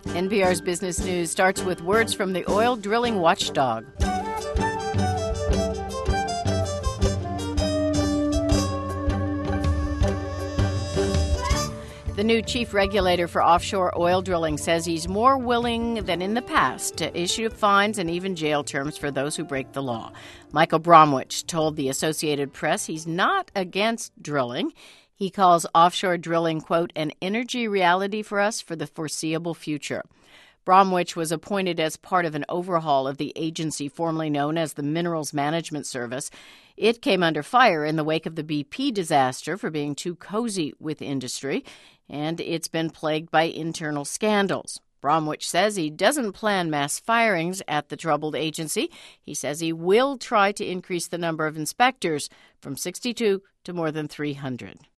NPR's Business News starts with words from the oil drilling watchdog. The new chief regulator for offshore oil drilling says he's more willing than in the past to issue fines and even jail terms for those who break the law. Michael Bromwich told the Associated Press he's not against drilling. He calls offshore drilling, quote, an energy reality for us for the foreseeable future. Bromwich was appointed as part of an overhaul of the agency formerly known as the Minerals Management Service. It came under fire in the wake of the BP disaster for being too cozy with industry, and it's been plagued by internal scandals. Bromwich says he doesn't plan mass firings at the troubled agency. He says he will try to increase the number of inspectors from 62 to more than 300.